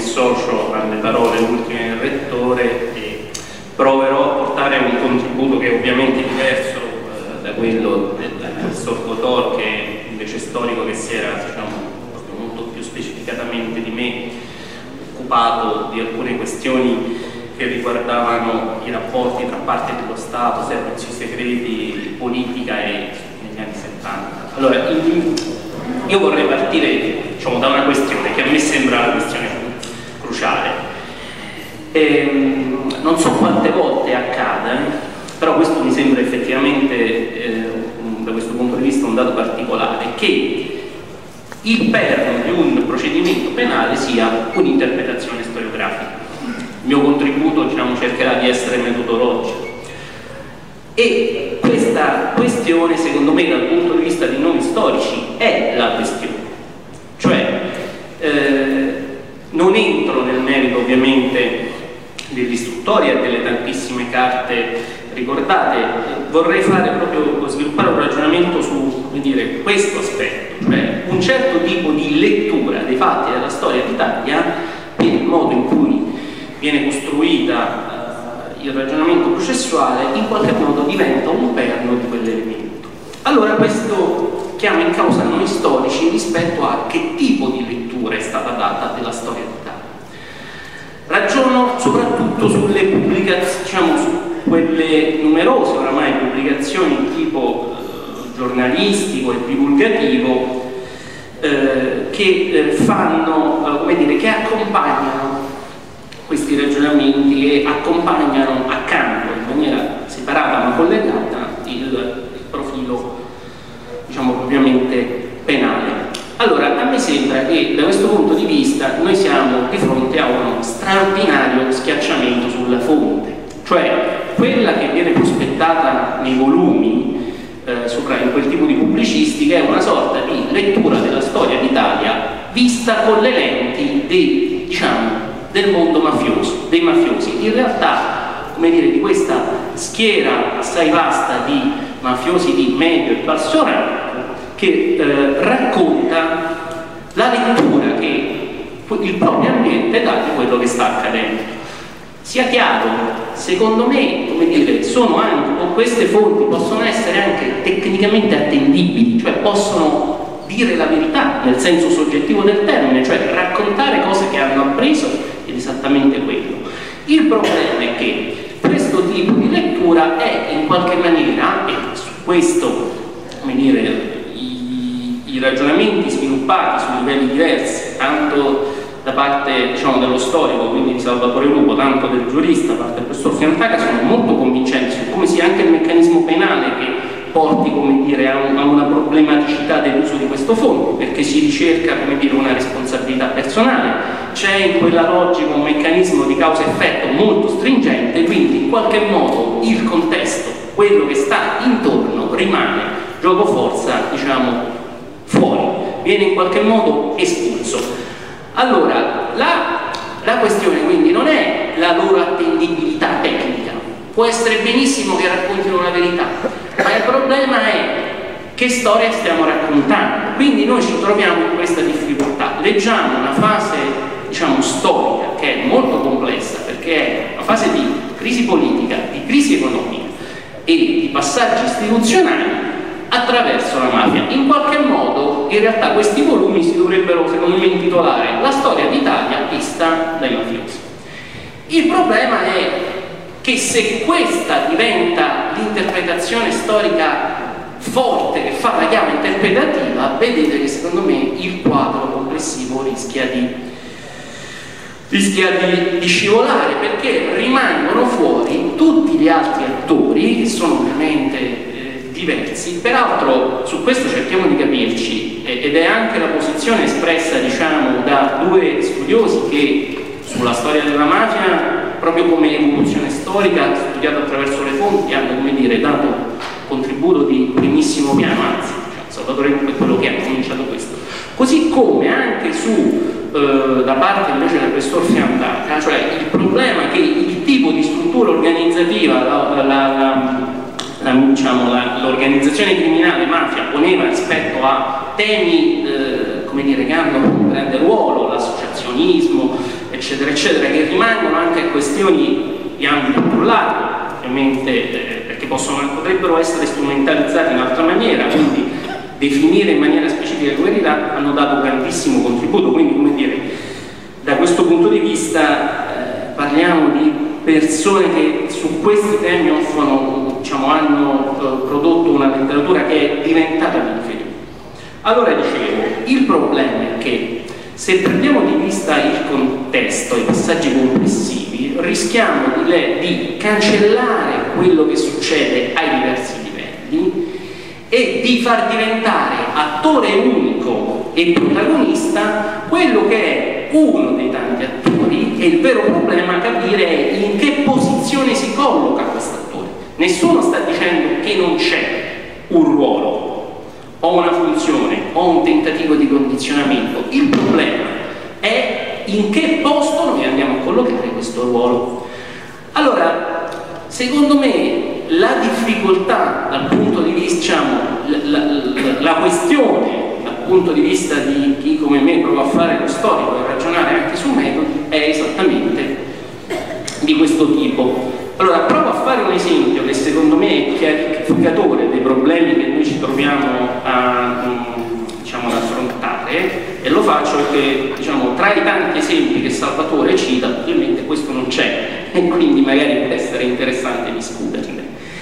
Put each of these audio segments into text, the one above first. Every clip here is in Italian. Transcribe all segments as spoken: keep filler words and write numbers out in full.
associo alle parole ultime del Rettore e proverò a portare un contributo che è ovviamente diverso eh, da quello del professor Cotor, che è invece storico, che si era, diciamo, molto più specificatamente di me occupato di alcune questioni che riguardavano i rapporti tra parte dello Stato, servizi segreti, politica e negli anni settanta. Allora, io vorrei partire, diciamo, da una questione che a me sembra la questione cruciale. Ehm, non so quante volte accada, eh, però questo mi sembra effettivamente, eh, da questo punto di vista, un dato particolare, che il perno di un procedimento penale sia un'interpretazione storiografica. Il mio contributo, diciamo, cercherà di essere metodologico, e questa questione, secondo me, dal punto di vista di noi storici, è la questione. Cioè, eh, non entro nel merito ovviamente dell'istruttoria e delle tantissime carte ricordate, vorrei fare proprio, sviluppare un ragionamento su, come dire, questo aspetto, cioè un certo tipo di lettura dei fatti della storia d'Italia e il modo in cui viene costruita uh, il ragionamento processuale, in qualche modo diventa un perno di quell'elemento. Allora questo chiama in causa noi storici rispetto a che tipo di lettura è stata data della storia d'Italia. Ragiono soprattutto sulle pubblicazioni, diciamo, su quelle numerose oramai pubblicazioni di tipo eh, giornalistico e divulgativo eh, che eh, fanno, eh, come dire, che accompagnano questi ragionamenti e accompagnano accanto, in maniera separata ma collegata, il, il profilo, diciamo, propriamente penale. Allora, a me sembra che da questo punto di vista noi siamo di fronte a uno straordinario schiacciamento sulla fonte, cioè quella che viene prospettata nei volumi eh, sopra in quel tipo di pubblicistica è una sorta di lettura della storia d'Italia vista con le lenti dei, diciamo, del mondo mafioso, dei mafiosi. In realtà, come dire, di questa schiera assai vasta di mafiosi di medio e basso rango che eh, racconta la lettura che il proprio ambiente dà di quello che sta accadendo. Sia chiaro, secondo me, come dire, sono anche, o queste fonti possono essere anche tecnicamente attendibili, cioè possono dire la verità nel senso soggettivo del termine, cioè raccontare cose che hanno appreso, ed esattamente quello. Il problema è che questo tipo di lettura è in qualche maniera, e su questo, come dire, i, i ragionamenti sviluppati su livelli diversi, tanto da parte, diciamo, dello storico, quindi di Salvatore Lupo, tanto del giurista, da parte del professor Fiantaca, sono molto convincenti su come sia anche il meccanismo penale che porti, come dire, a, un, a una problematicità dell'uso di questo fondo, perché si ricerca, come dire, una responsabilità personale, c'è in quella logica un meccanismo di causa-effetto molto stringente, quindi in qualche modo il contesto, quello che sta intorno, rimane gioco forza, diciamo, fuori, viene in qualche modo espulso. Allora, la, la questione quindi non è la loro attendibilità tecnica, può essere benissimo che raccontino la verità, ma il problema è che storia stiamo raccontando. Quindi noi ci troviamo in questa difficoltà, leggiamo una fase, diciamo, storica che è molto complessa, perché è una fase di crisi politica, di crisi economica e di passaggi istituzionali attraverso la mafia. In qualche modo, in realtà, questi volumi si dovrebbero, secondo me, intitolare La storia d'Italia vista dai mafiosi. Il problema è che se questa diventa l'interpretazione storica forte che fa la chiave interpretativa, vedete che secondo me il quadro complessivo rischia di, rischia di, di scivolare, perché rimangono fuori tutti gli altri attori che sono ovviamente diversi. Peraltro su questo cerchiamo di capirci, ed è anche la posizione espressa, diciamo, da due studiosi che sulla storia della mafia, proprio come evoluzione storica studiata attraverso le fonti, hanno, come dire, dato un contributo di primissimo piano, anzi, cioè, Salvatore Lupo è quello che ha cominciato questo. Così come anche su eh, da parte invece del professor Fiantaca, cioè il problema che il tipo di struttura organizzativa, la, la, la diciamo, l'organizzazione criminale mafia poneva rispetto a temi eh, come dire, che hanno un grande ruolo, l'associazionismo, eccetera. eccetera, eccetera, che rimangono anche questioni di ambito più largo, ovviamente, eh, perché possono, potrebbero essere strumentalizzati in altra maniera, quindi definire in maniera specifica le verità, hanno dato grandissimo contributo. Quindi, come dire, da questo punto di vista eh, parliamo di persone che su questi temi offrono, diciamo, hanno eh, prodotto una letteratura che è diventata di. Allora, dicevo, il problema è che se prendiamo di vista il contesto, i passaggi complessivi, rischiamo di, di cancellare quello che succede ai diversi livelli e di far diventare attore unico e protagonista quello che è uno dei tanti attori, e il vero problema capire è in che posizione si colloca questo attore. Nessuno sta dicendo che non c'è un ruolo o una funzione o un tentativo di condizionamento. Il problema è in che posto noi andiamo a collocare questo ruolo. Allora, secondo me la difficoltà dal punto di vista, diciamo, la, la, la questione dal punto di vista di chi come me prova a fare lo storico e ragionare anche su metodi è esattamente di questo tipo. Allora, provo a fare un esempio che secondo me è chiarificatore dei problemi che noi ci troviamo a, diciamo, ad affrontare, e lo faccio perché, diciamo, tra i tanti esempi che Salvatore cita, ovviamente questo non c'è, e quindi magari può essere interessante discuterne.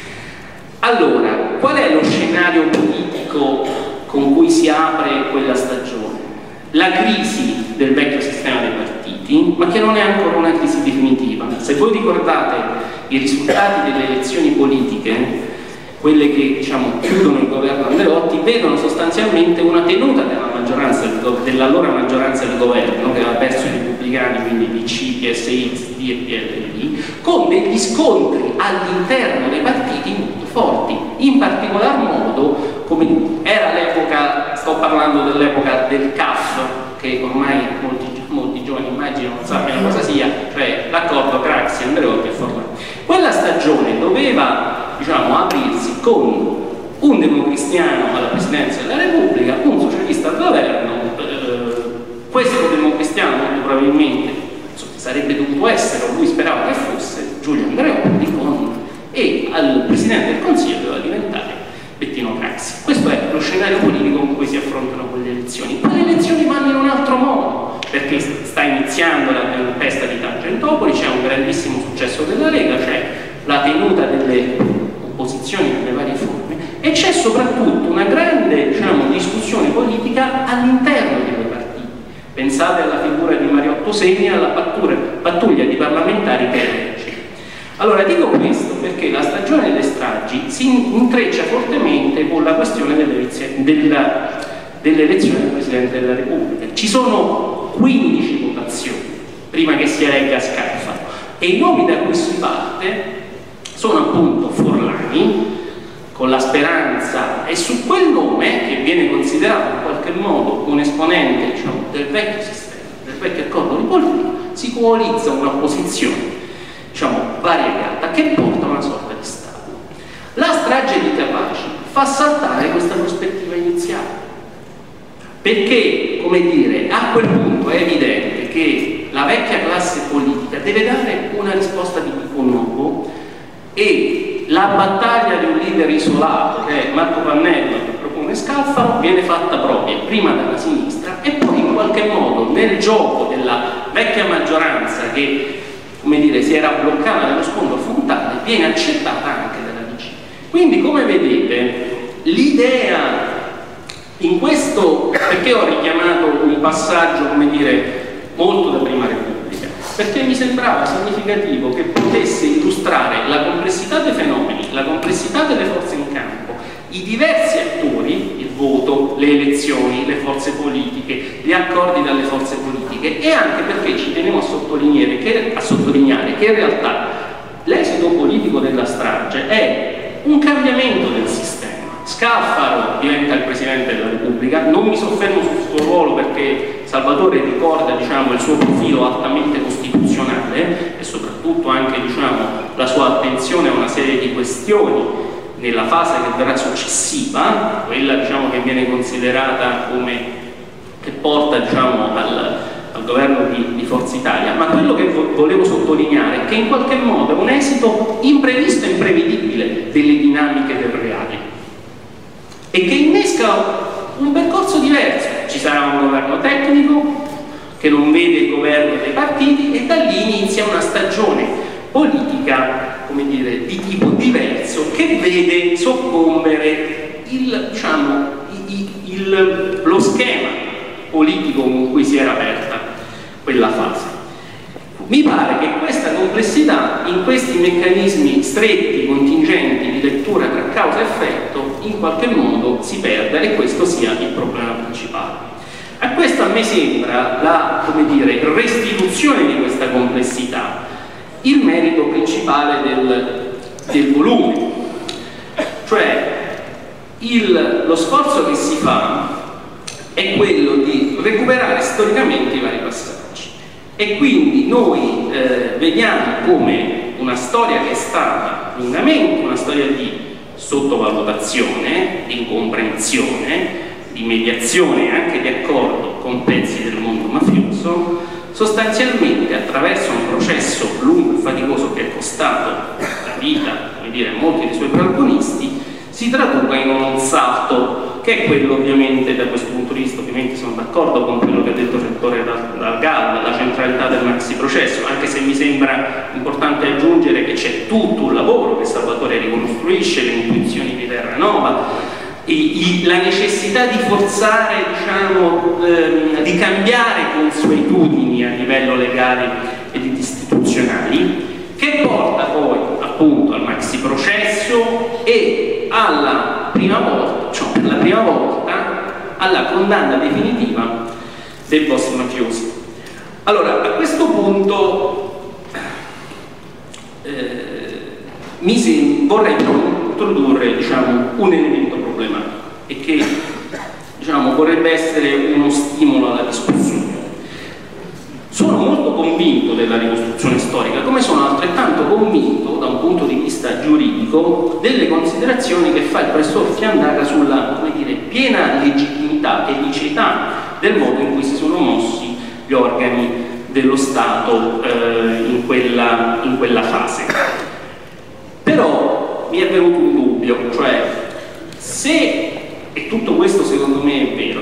Allora, qual è lo scenario politico con cui si apre quella stagione? La crisi del vecchio sistema dei partiti, ma che non è ancora una crisi definitiva. Se voi ricordate i risultati delle elezioni politiche, quelle che, diciamo, chiudono il governo Andreotti, vedono sostanzialmente una tenuta della maggioranza, dell'allora maggioranza del governo, che aveva perso i repubblicani, quindi P C, P S I, S D e P L I, con degli scontri all'interno dei partiti molto forti. In particolar modo, come era l'epoca, sto parlando dell'epoca del C A F, che ormai molti, molti giovani immagino non sappiano cosa sia, cioè l'accordo Craxi, Andreotti e Forlani. Quella stagione doveva, diciamo, aprirsi con un democristiano alla presidenza della Repubblica, un socialista al governo. Eh, questo democristiano molto probabilmente, insomma, sarebbe dovuto essere, o lui sperava che fosse, Giulio Andreotti, con, e al presidente del Consiglio doveva diventare Bettino Craxi. Questo è lo scenario politico con cui si affrontano quelle elezioni. Ma le elezioni vanno in un altro modo, perché sta iniziando la tempesta di Tangentopoli, c'è un grandissimo successo della Lega, c'è la tenuta delle opposizioni nelle varie forme, e c'è soprattutto una grande, diciamo, discussione politica all'interno di quei partiti. Pensate alla figura di Mariotto Segni e alla pattuglia, pattuglia di parlamentari che elegge. Allora, dico questo perché la stagione delle stragi si intreccia fortemente con la questione dell'elezione della, dell'elezione del Presidente della Repubblica. Ci sono quindici votazioni prima che si elegga Scalfaro, e i nomi da cui si parte sono appunto Forlani, con la Speranza, e su quel nome, che viene considerato in qualche modo un esponente, diciamo, del vecchio sistema, del vecchio accordo di politica, si coalizza un'opposizione, diciamo, variegata, che porta a una sorta di Stato. La strage di Capaci fa saltare questa prospettiva iniziale, perché, come dire, a quel punto è evidente che la vecchia classe politica deve dare una risposta di tipo nuovo, e la battaglia di un leader isolato, che è Marco Pannella, che propone Scalfaro, viene fatta propria prima dalla sinistra e poi in qualche modo nel gioco della vecchia maggioranza che, come dire, si era bloccata nello scontro frontale, viene accettata anche dalla D C. Quindi, come vedete, l'idea in questo, perché ho richiamato un passaggio, come dire, molto da Prima Repubblica? Perché mi sembrava significativo che potesse illustrare la complessità dei fenomeni, la complessità delle forze in campo, i diversi attori, il voto, le elezioni, le forze politiche, gli accordi dalle forze politiche, e anche perché ci tenevo a sottolineare che, a sottolineare che in realtà l'esito politico della strage è un cambiamento del sistema. Scalfaro diventa il Presidente della Repubblica, non mi soffermo sul suo ruolo perché Salvatore ricorda, diciamo, il suo profilo altamente costituzionale e soprattutto anche, diciamo, la sua attenzione a una serie di questioni nella fase che verrà successiva, quella, diciamo, che viene considerata come, che porta, diciamo, al, al governo di, di Forza Italia, ma quello che vo volevo sottolineare è che in qualche modo è un esito imprevisto e imprevedibile delle dinamiche del reale e che innesca un percorso diverso. Ci sarà un governo tecnico che non vede il governo dei partiti e da lì inizia una stagione politica, come dire, di tipo diverso che vede soccombere il, diciamo, il, il, lo schema politico con cui si era aperta quella fase. Mi pare che questa complessità in questi meccanismi stretti, contingenti di lettura tra causa e effetto in qualche modo si perda e questo sia il problema principale. A questo a me sembra la, come dire, restituzione di questa complessità il merito principale del, del volume, cioè il, lo sforzo che si fa è quello di recuperare storicamente i vari passaggi e quindi noi eh, vediamo come una storia che è stata lungamente una storia di sottovalutazione, di incomprensione, di mediazione e anche di accordo con pezzi del mondo mafioso, sostanzialmente attraverso un processo lungo e faticoso che è costato la vita, come dire, a molti dei suoi protagonisti, si traduca in un salto che è quello ovviamente da questo punto di vista, ovviamente sono d'accordo con quello che ha detto il rettore Dal Gallo, la centralità del maxi processo, anche se mi sembra importante aggiungere che c'è tutto un lavoro che Salvatore ricostruisce, le intuizioni di Terranova, I, i, la necessità di forzare, diciamo, ehm, di cambiare consuetudini a livello legale ed istituzionali, che porta poi appunto al maxi processo e alla prima volta, cioè per la prima volta, alla condanna definitiva dei boss mafiosi. Allora, a questo punto eh, mi sem- vorrei introdurre, diciamo, un elemento problematico e che, diciamo, vorrebbe essere uno stimolo alla discussione. Sono molto convinto della ricostruzione storica, come sono altrettanto convinto, da un punto di vista giuridico, delle considerazioni che fa il professor Fiandaca sulla, come dire, piena legittimità e liceità del modo in cui si sono mossi gli organi dello Stato eh, in, quella, in quella fase. Però mi è venuto un dubbio, cioè se, e tutto questo secondo me è vero,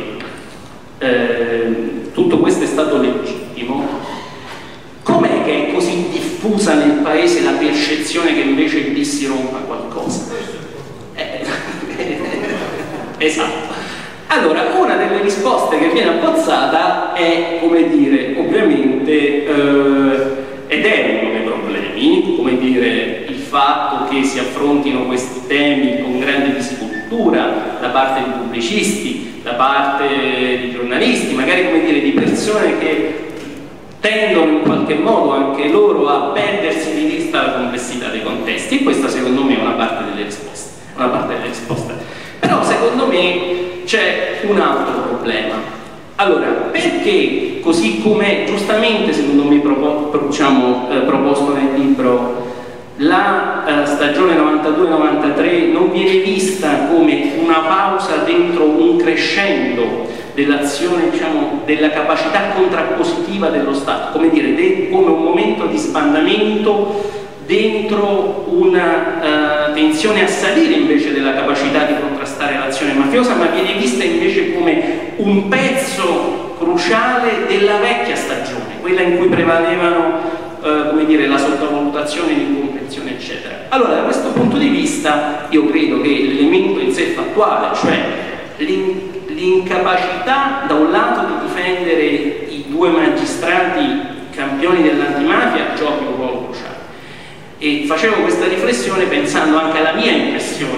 eh, tutto questo è stato legittimo, com'è che è così diffusa nel paese la percezione che invece lì si rompa qualcosa? Eh, esatto. Allora, una delle risposte che viene abbozzata è, come dire, ovviamente, eh, ed è uno dei problemi, come dire, il fatto che si affrontino questi temi con grande disinvoltura da parte di pubblicisti, da parte di giornalisti, magari, come dire, di persone che tendono in qualche modo anche loro a perdersi di vista la complessità dei contesti, e questa secondo me è una parte delle risposte, una parte delle risposte. Però secondo me c'è un altro problema. Allora, perché così come giustamente secondo me propo, diciamo, eh, proposto nel libro, la eh, stagione novantadue novantatré non viene vista come una pausa dentro un crescendo dell'azione, diciamo, della capacità contrappositiva dello Stato, come dire, de, come un momento di sbandamento dentro una uh, tensione a salire invece della capacità di contrastare l'azione mafiosa, ma viene vista invece come un pezzo cruciale della vecchia stagione, quella in cui prevalevano uh, come dire, la sottovalutazione, l'incomprensione, eccetera. Allora, da questo punto di vista io credo che l'elemento in sé fattuale, cioè l'incapacità da un lato di difendere i due magistrati campioni dell'antimafia, giochi un ruolo cruciale. E facevo questa riflessione pensando anche alla mia impressione.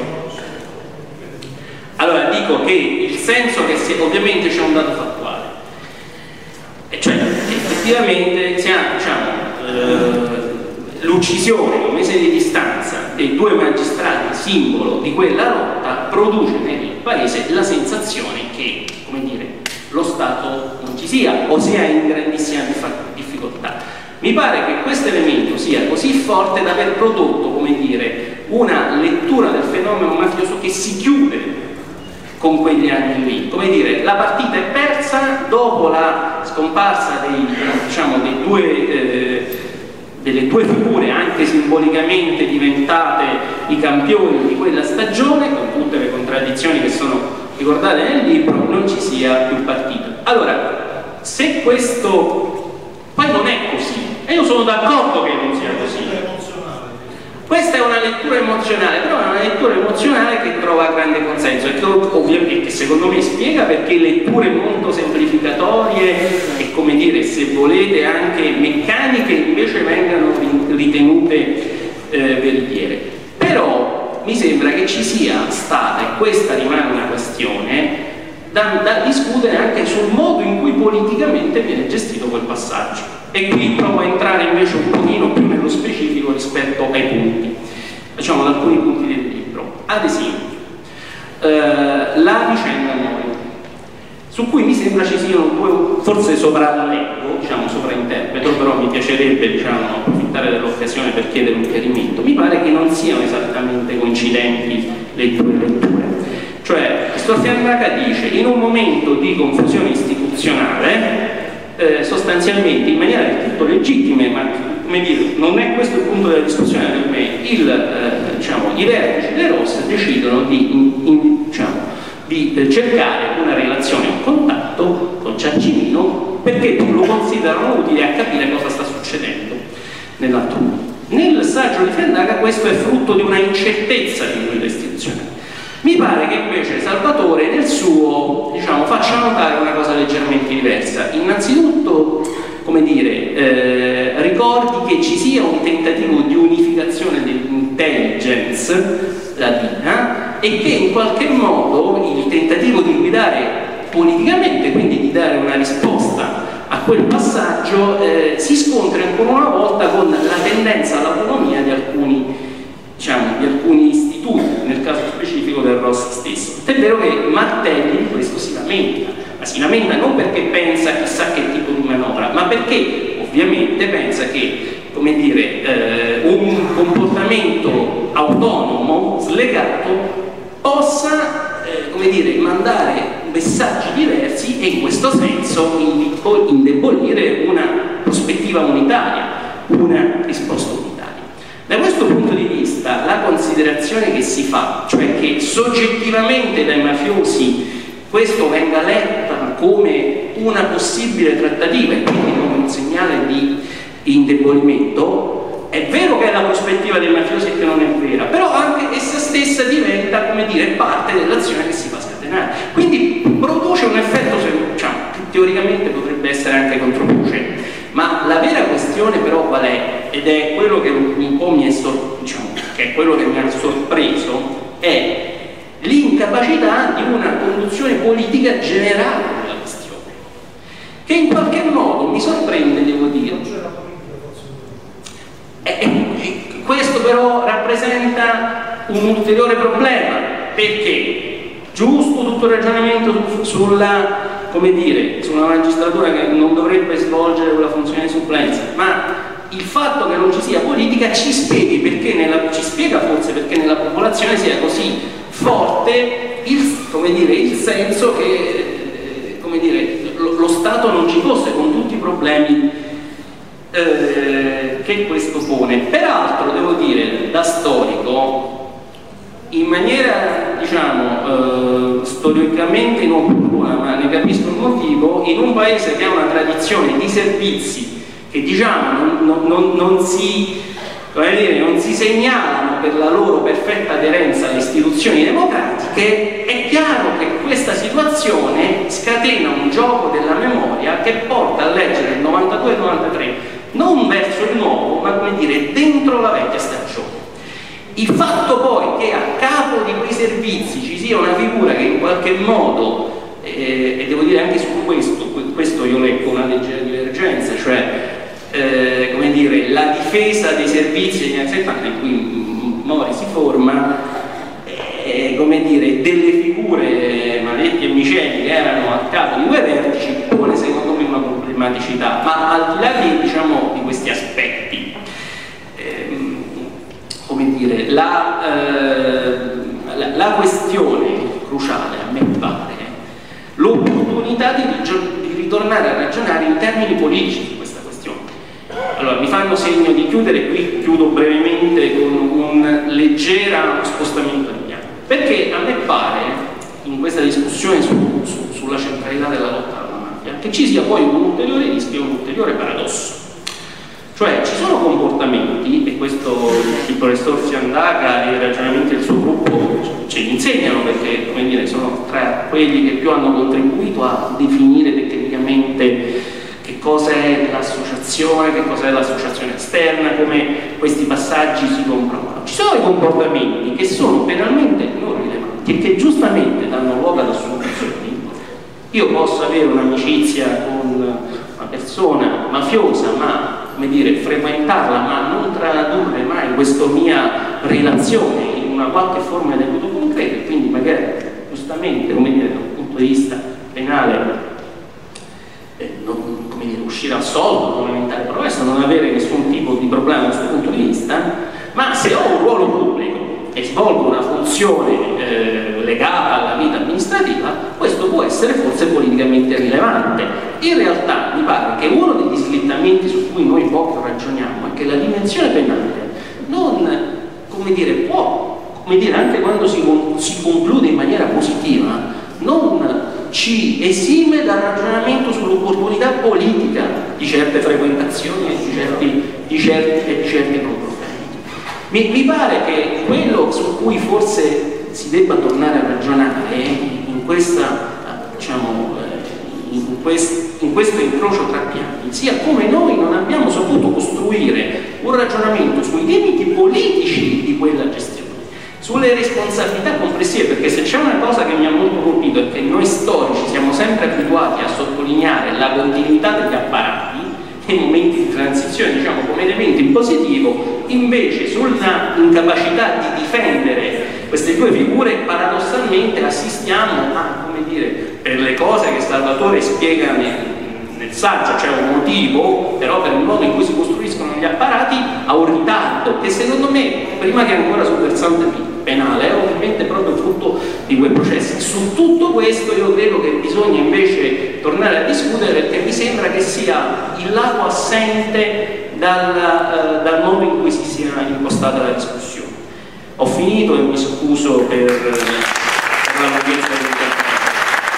Allora dico che il senso che si, ovviamente c'è un dato fattuale, e cioè effettivamente si ha, diciamo, eh, l'uccisione a un mese di distanza dei due magistrati simbolo di quella lotta produce nel paese la sensazione che, come dire, lo Stato non ci sia o sia in grandissima difficoltà. Mi pare che questo elemento sia così forte da aver prodotto, come dire, una lettura del fenomeno mafioso che si chiude con quegli anni lì. Come dire, la partita è persa dopo la scomparsa dei, diciamo, dei due, eh, delle due figure anche simbolicamente diventate i campioni di quella stagione, con tutte le contraddizioni che sono ricordate nel libro, non ci sia più partito. Allora, se questo poi non è così, e io sono d'accordo che non sia così, questa è una lettura emozionale, però è una lettura emozionale che trova grande consenso e che ovviamente secondo me spiega perché letture molto semplificatorie e, come dire, se volete anche meccaniche invece vengano ritenute eh, veritiere. Però mi sembra che ci sia stata, e questa rimane una questione da, da discutere anche sul modo in cui politicamente viene gestito quel passaggio. E qui provo a entrare invece un pochino più nello specifico rispetto ai punti, diciamo ad alcuni punti del libro. Ad esempio, eh, la vicenda Mori, su cui mi sembra ci siano due, forse sopralleggo, diciamo sovrainterpreto, però mi piacerebbe, diciamo, approfittare dell'occasione per chiedere un chiarimento. Mi pare che non siano esattamente coincidenti le due letture. Cioè, Christophe Fiandaca dice, in un momento di confusione istituzionale, Eh, sostanzialmente in maniera del tutto legittima, ma come dire, non è questo il punto della discussione per me, il, eh, diciamo, i vertici delle Rosse decidono di, in, in, diciamo, di eh, cercare una relazione, un contatto con Ciancimino perché lo considerano utile a capire cosa sta succedendo nell'altro mondo. Nel saggio di Fiandaca questo è frutto di una incertezza di un'unità istituzionale. Mi pare che invece Salvatore nel suo, diciamo, faccia notare una cosa leggermente diversa. Innanzitutto, come dire, eh, ricordi che ci sia un tentativo di unificazione dell'intelligence latina e che in qualche modo il tentativo di guidare politicamente, quindi di dare una risposta a quel passaggio, eh, si scontra ancora una volta con la tendenza all'autonomia di alcuni, diciamo, di alcuni istituti, nel caso specifico del Ross stesso. È vero che Martelli di questo si lamenta, ma si lamenta non perché pensa chissà che tipo di manovra, ma perché ovviamente pensa che, come dire, eh, un comportamento autonomo, slegato, possa, eh, come dire, mandare messaggi diversi e in questo senso indebolire una prospettiva unitaria, una risposta unitaria. Da questo punto di vista la considerazione che si fa, cioè che soggettivamente dai mafiosi questo venga letta come una possibile trattativa e quindi come un segnale di indebolimento, è vero che è la prospettiva dei mafiosi e che non è vera, però anche essa stessa diventa, come dire, parte dell'azione che si fa scatenare. Quindi produce un effetto, diciamo, che teoricamente potrebbe essere anche controproducente. Ma la vera questione però qual è? Ed è quello che un po' mi è, sor- diciamo, che è quello che mi ha sorpreso, è l'incapacità di una conduzione politica generale della questione, che in qualche modo mi sorprende, devo dire. E, e, questo però rappresenta un ulteriore problema, perché giusto tutto il ragionamento su, sulla come dire, su una magistratura che non dovrebbe svolgere quella funzione di supplenza, ma il fatto che non ci sia politica ci spieghi perché nella, ci spiega forse perché nella popolazione sia così forte il, come dire, il senso che, come dire, lo, lo Stato non ci fosse, con tutti i problemi eh, che questo pone. Peraltro devo dire, da storico, in maniera, diciamo, eh, storicamente inopportuna, ma ne capisco il motivo, in un paese che ha una tradizione di servizi che, diciamo, non, non, non, si, come dire, non si segnalano per la loro perfetta aderenza alle istituzioni democratiche, è chiaro che questa situazione scatena un gioco della memoria che porta a leggere il novantadue e novantatré non verso il nuovo, ma, come dire, dentro la vecchia stagione. Il fatto poi che a capo di quei servizi ci sia una figura che in qualche modo, eh, e devo dire anche su questo, questo io leggo una leggera divergenza, cioè eh, come dire, la difesa dei servizi degli anni settanta in cui Mori si forma, eh, come dire, delle figure, Maletti e Miceli, che erano a capo di due vertici, pone secondo me una problematicità, ma al di là di, diciamo, di questi aspetti, come dire, la, eh, la, la questione cruciale a me pare l'opportunità di, di ritornare tornare a ragionare in termini politici su questa questione. Allora, mi fanno segno di chiudere, qui chiudo brevemente con un leggero spostamento di piano, perché a me pare, in questa discussione su, su, sulla centralità della lotta alla mafia, che ci sia poi un ulteriore rischio, un ulteriore paradosso. Cioè, ci sono comportamenti, e questo il professor Fiandaca e i ragionamenti del suo gruppo ce li insegnano, perché, come dire, sono tra quelli che più hanno contribuito a definire tecnicamente che cosa è l'associazione, che cosa è l'associazione esterna, come questi passaggi si comprovano. Ci sono i comportamenti che sono penalmente non rilevanti e che giustamente danno luogo ad assoluzioni. Io posso avere un'amicizia con una persona mafiosa, ma, come dire, frequentarla, ma non tradurre mai questa mia relazione in una qualche forma di aiuto concreto, e quindi magari giustamente, come dire, dal punto di vista penale, eh, non, come dire, uscire al soldo, non aumentare progresso, non avere nessun tipo di problema da questo punto di vista. Ma se ho un ruolo pubblico e svolgo una funzione eh, legata alla vita amministrativa, questo può essere forse politicamente rilevante. In realtà mi pare che uno degli slittamenti su cui noi poco ragioniamo è che la dimensione penale non, come dire, può, come dire, anche quando si, si conclude in maniera positiva, non ci esime dal ragionamento sull'opportunità politica di certe frequentazioni e di certi, di certi, e di certi comportamenti. Mi, mi pare che quello su cui forse si debba tornare a ragionare in, questa, diciamo, in, quest, in questo incrocio tra piani sia come noi non abbiamo saputo costruire un ragionamento sui limiti politici di quella gestione, sulle responsabilità complessive, perché se c'è una cosa che mi ha molto colpito è che noi storici siamo sempre abituati a sottolineare la continuità degli apparati nei momenti di transizione, diciamo, come elemento in positivo, invece sulla incapacità di difendere queste due figure paradossalmente assistiamo a, come dire, per le cose che Salvatore spiega nel, nel saggio, c'è un motivo, però per il modo in cui si costruiscono gli apparati, a un ritardo che secondo me, prima che ancora sul versante penale, è ovviamente proprio frutto di quei processi. Su tutto questo io credo che bisogna invece tornare a discutere, perché mi sembra che sia il lato assente dal, uh, dal modo in cui si sia impostata la discussione. Ho finito e mi scuso per, per la lunghezza